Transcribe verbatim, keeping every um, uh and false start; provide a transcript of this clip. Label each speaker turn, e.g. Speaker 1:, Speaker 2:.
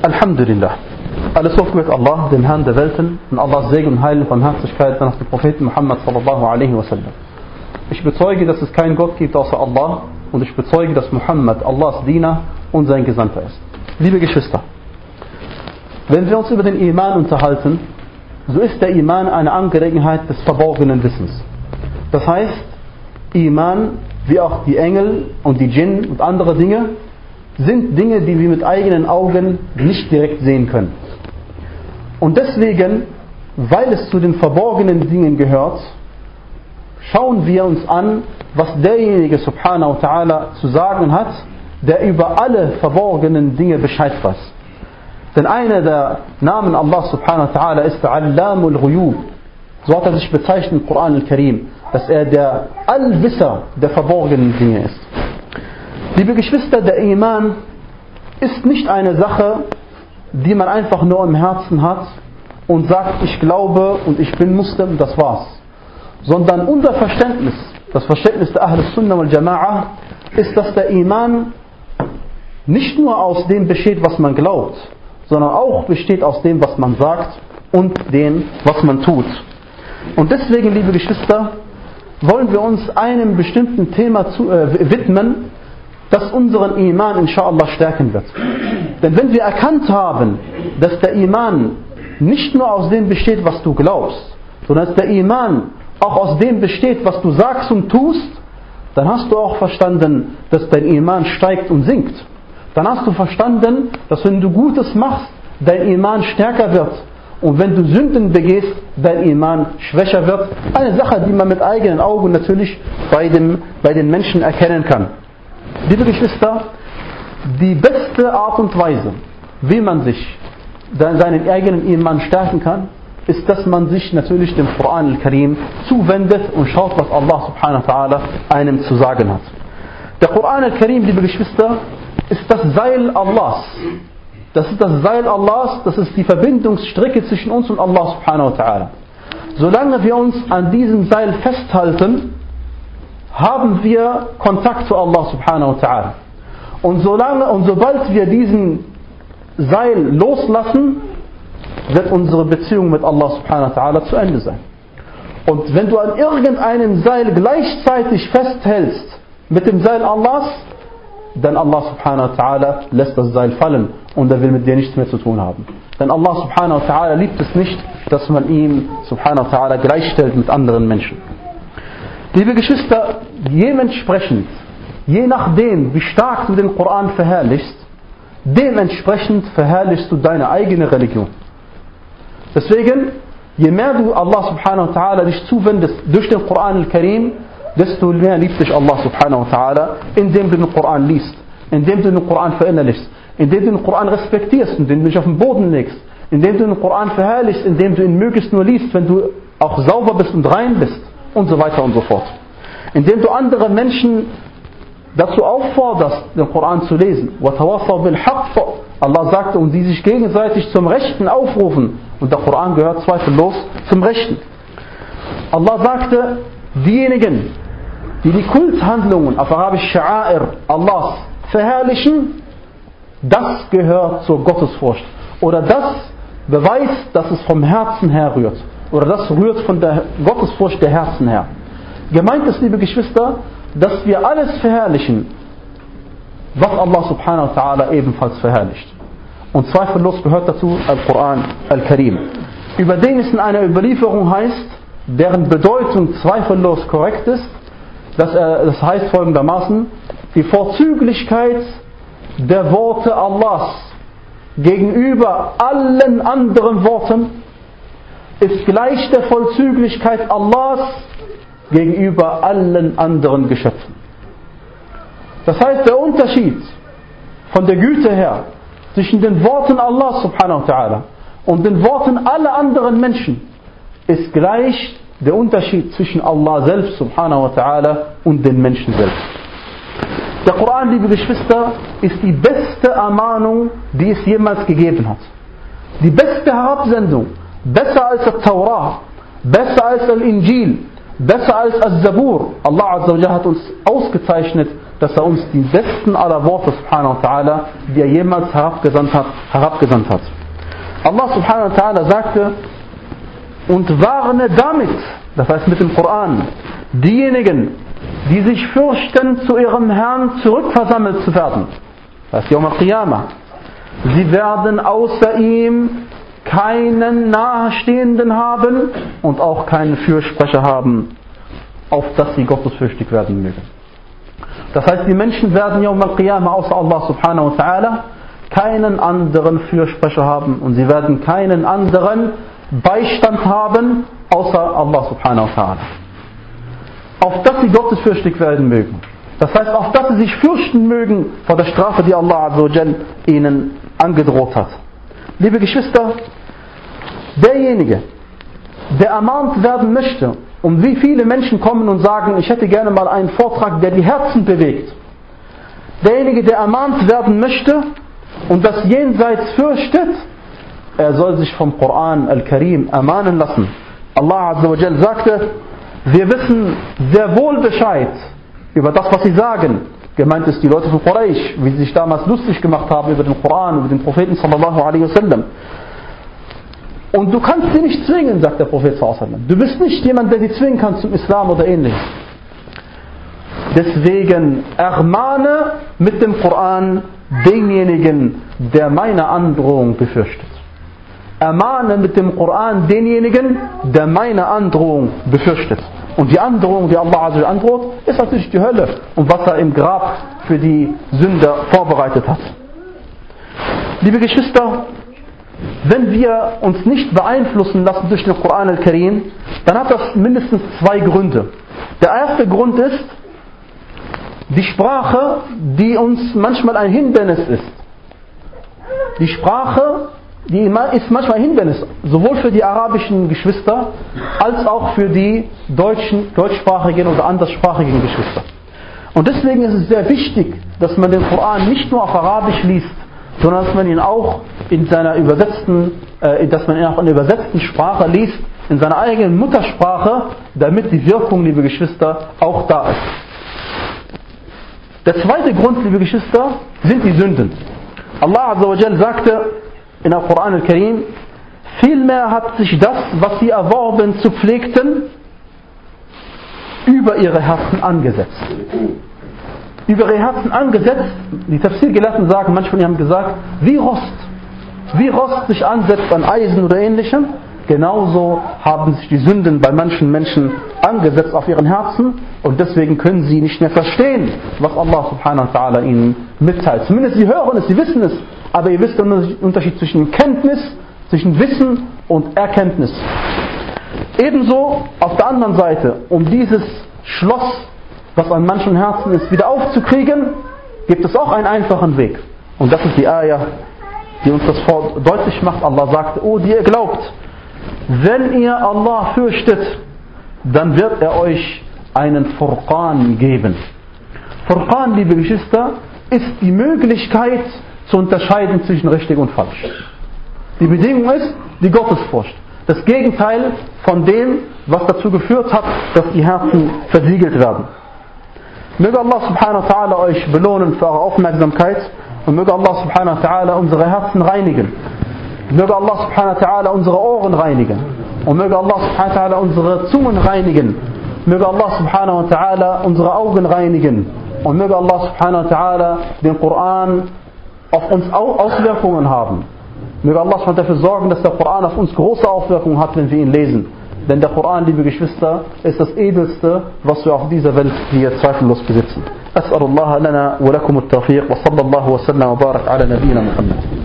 Speaker 1: Alhamdulillah. Alles Lob gebührt Allah, dem Herrn der Welten, und Allahs Segen und Heil und Barmherzigkeit nach dem Propheten Muhammad sallallahu alaihi wasallam. Ich bezeuge, dass es keinen Gott gibt außer Allah, und ich bezeuge, dass Muhammad Allahs Diener und sein Gesandter ist. Liebe Geschwister, wenn wir uns über den Iman unterhalten, so ist der Iman eine Angelegenheit des verborgenen Wissens. Das heißt, Iman, wie auch die Engel und die Djinn und andere Dinge, sind Dinge, die wir mit eigenen Augen nicht direkt sehen können. Und deswegen, weil es zu den verborgenen Dingen gehört, schauen wir uns an, was derjenige subhanahu wa ta'ala zu sagen hat, der über alle verborgenen Dinge Bescheid weiß. Denn einer der Namen Allah subhanahu wa ta'ala ist Allamul Ghuyub. So hat er sich bezeichnet im Koran al-Karim, dass er der Allwisser der verborgenen Dinge ist. Liebe Geschwister, der Iman ist nicht eine Sache, die man einfach nur im Herzen hat und sagt, ich glaube und ich bin Muslim, das war's. Sondern unser Verständnis, das Verständnis der Ahl Sunnah wal Jama'a, ist, dass der Iman nicht nur aus dem besteht, was man glaubt, sondern auch besteht aus dem, was man sagt und dem, was man tut. Und deswegen, liebe Geschwister, wollen wir uns einem bestimmten Thema zu, äh, widmen, das unseren Iman inshallah stärken wird. Denn wenn wir erkannt haben, dass der Iman nicht nur aus dem besteht, was du glaubst, sondern dass der Iman auch aus dem besteht, was du sagst und tust, dann hast du auch verstanden, dass dein Iman steigt und sinkt. Dann hast du verstanden, dass wenn du Gutes machst, dein Iman stärker wird. Und wenn du Sünden begehst, dein Iman schwächer wird. Eine Sache, die man mit eigenen Augen natürlich bei, dem, bei den Menschen erkennen kann. Liebe Geschwister, die beste Art und Weise, wie man sich seinen eigenen Iman stärken kann, ist, dass man sich natürlich dem Koran al-Karim zuwendet und schaut, was Allah subhanahu wa ta'ala einem zu sagen hat. Der Koran al-Karim, liebe Geschwister, ist das Seil Allahs. Das ist das Seil Allahs, das ist die Verbindungsstrecke zwischen uns und Allah subhanahu wa ta'ala. Solange wir uns an diesem Seil festhalten, haben wir Kontakt zu Allah subhanahu wa ta'ala. Und solange und sobald wir diesen Seil loslassen, wird unsere Beziehung mit Allah subhanahu wa ta'ala zu Ende sein. Und wenn du an irgendeinem Seil gleichzeitig festhältst mit dem Seil Allahs, dann Allah subhanahu wa ta'ala lässt das Seil fallen und er will mit dir nichts mehr zu tun haben. Denn Allah subhanahu wa ta'ala liebt es nicht, dass man ihm subhanahu wa ta'ala gleichstellt mit anderen Menschen. Liebe Geschwister, dementsprechend, je nachdem, wie stark du den Koran verherrlichst, dementsprechend verherrlichst du deine eigene Religion. Deswegen, je mehr du Allah subhanahu wa ta'ala dich zuwendest durch den Koran al-Karim, desto mehr liebt dich Allah subhanahu wa ta'ala, indem du den Koran liest, indem du den Koran verinnerlichst, indem du den Koran respektierst, indem du dich auf den Boden legst, indem du den Koran verherrlichst, indem du ihn möglichst nur liest, wenn du auch sauber bist und rein bist. Und so weiter und so fort. Indem du andere Menschen dazu aufforderst, den Koran zu lesen. Allah sagte, und die sich gegenseitig zum Rechten aufrufen. Und der Koran gehört zweifellos zum Rechten. Allah sagte, diejenigen, die die Kulthandlungen auf Arabisch Sha'air Allahs verherrlichen, das gehört zur Gottesfurcht. Oder das beweist, dass es vom Herzen her rührt. Oder das rührt von der Gottesfurcht der Herzen her. Gemeint ist, liebe Geschwister, dass wir alles verherrlichen, was Allah subhanahu wa ta'ala ebenfalls verherrlicht. Und zweifellos gehört dazu Al-Quran Al-Karim. Über den es in einer Überlieferung heißt, deren Bedeutung zweifellos korrekt ist, dass er, das heißt folgendermaßen, die Vorzüglichkeit der Worte Allahs gegenüber allen anderen Worten ist gleich der Vollzüglichkeit Allahs gegenüber allen anderen Geschöpfen. Das heißt, der Unterschied von der Güte her zwischen den Worten Allah subhanahu wa ta'ala und den Worten aller anderen Menschen ist gleich der Unterschied zwischen Allah selbst subhanahu wa ta'ala und den Menschen selbst. Der Koran, liebe Geschwister, ist die beste Ermahnung, die es jemals gegeben hat. Die beste Herabsendung. Besser als das Torah, besser als das Injil, besser als das Zabur. Allah Azza wa Jalla hat uns ausgezeichnet dass er uns die besten aller Worte, subhanahu wa ta'ala, die er jemals herabgesandt hat, herabgesandt hat. Allah subhanahu wa ta'ala sagte, und warne damit, das heißt mit dem Koran, diejenigen, die sich fürchten, zu ihrem Herrn zurückversammelt zu werden. Das heißt Yawm al-Qiyamah. Sie werden außer ihm keinen Nahestehenden haben und auch keinen Fürsprecher haben, auf dass sie gottesfürchtig werden mögen. Das heißt, die Menschen werden Yawm al-Qiyamah außer Allah subhanahu wa ta'ala keinen anderen Fürsprecher haben und sie werden keinen anderen Beistand haben, außer Allah subhanahu wa ta'ala. Auf dass sie gottesfürchtig werden mögen. Das heißt, auf dass sie sich fürchten mögen vor der Strafe, die Allah azza wa jal ihnen angedroht hat. Liebe Geschwister, derjenige, der ermahnt werden möchte, und wie viele Menschen kommen und sagen, ich hätte gerne mal einen Vortrag, der die Herzen bewegt. Derjenige, der ermahnt werden möchte und das Jenseits fürchtet, er soll sich vom Koran al-Karim ermahnen lassen. Allah azza wa jal sagte, wir wissen sehr wohl Bescheid über das, was sie sagen. Gemeint ist die Leute von Quraysh, wie sie sich damals lustig gemacht haben über den Koran, über den Propheten sallallahu alaihi wasallam. Und du kannst sie nicht zwingen, sagt der Prophet sallallahu alaihi wasallam. Du bist nicht jemand, der sie zwingen kann zum Islam oder ähnliches. Deswegen ermahne mit dem Koran denjenigen, der meine Androhung befürchtet. Ermahne mit dem Koran denjenigen, der meine Androhung befürchtet. Und die Androhung, die Allah azza wa jal androht, ist natürlich die Hölle und was er im Grab für die Sünder vorbereitet hat. Liebe Geschwister, wenn wir uns nicht beeinflussen lassen durch den Koran al-Karim, dann hat das mindestens zwei Gründe. Der erste Grund ist die Sprache, die uns manchmal ein Hindernis ist. Die Sprache, die ist manchmal ein Hindernis, sowohl für die arabischen Geschwister als auch für die deutschen, deutschsprachigen oder anderssprachigen Geschwister. Und deswegen ist es sehr wichtig, dass man den Koran nicht nur auf Arabisch liest, sondern dass man ihn auch in seiner übersetzten, äh, dass man ihn auch in der übersetzten Sprache liest, in seiner eigenen Muttersprache, damit die Wirkung, liebe Geschwister, auch da ist. Der zweite Grund, liebe Geschwister, sind die Sünden. Allah azza wa jal sagte in der Koran al-Karim, vielmehr hat sich das, was sie erworben zu pflegten, über ihre Herzen angesetzt. Über ihre Herzen angesetzt, die Tafsir-Gelehrten sagen, manche von ihnen haben gesagt, wie Rost. Wie Rost sich ansetzt an Eisen oder ähnlichem, genauso haben sich die Sünden bei manchen Menschen angesetzt auf ihren Herzen und deswegen können sie nicht mehr verstehen, was Allah subhanahu wa ta'ala ihnen mitteilt. Zumindest sie hören es, sie wissen es, aber ihr wisst den Unterschied zwischen Kenntnis, zwischen Wissen und Erkenntnis. Ebenso auf der anderen Seite, um dieses Schloss, was an manchen Herzen ist, wieder aufzukriegen, gibt es auch einen einfachen Weg. Und das ist die Ayah, die uns das deutlich macht. Allah sagt, oh, die ihr glaubt, wenn ihr Allah fürchtet, dann wird er euch einen Furqan geben. Furqan, liebe Geschwister, ist die Möglichkeit zu unterscheiden zwischen richtig und falsch. Die Bedingung ist die Gottesfurcht. Das Gegenteil von dem, was dazu geführt hat, dass die Herzen versiegelt werden. Möge Allah subhanahu wa ta'ala euch belohnen für eure Aufmerksamkeit und möge Allah subhanahu wa ta'ala unsere Herzen reinigen. Möge Allah subhanahu wa ta'ala unsere Ohren reinigen. Und möge Allah subhanahu wa ta'ala unsere Zungen reinigen. Möge Allah subhanahu wa ta'ala unsere Augen reinigen. Und möge Allah subhanahu wa ta'ala den Koran auf uns Auswirkungen haben. Möge Allah subhanahu wa ta'ala dafür sorgen, dass der Koran auf uns große Auswirkungen hat, wenn wir ihn lesen. Denn der Koran, liebe Geschwister, ist das Edelste, was wir auf dieser Welt hier zweifellos besitzen. أسأل الله لنا ولكم التوفيق وصلى الله وسلم وبارك على نبينا محمد.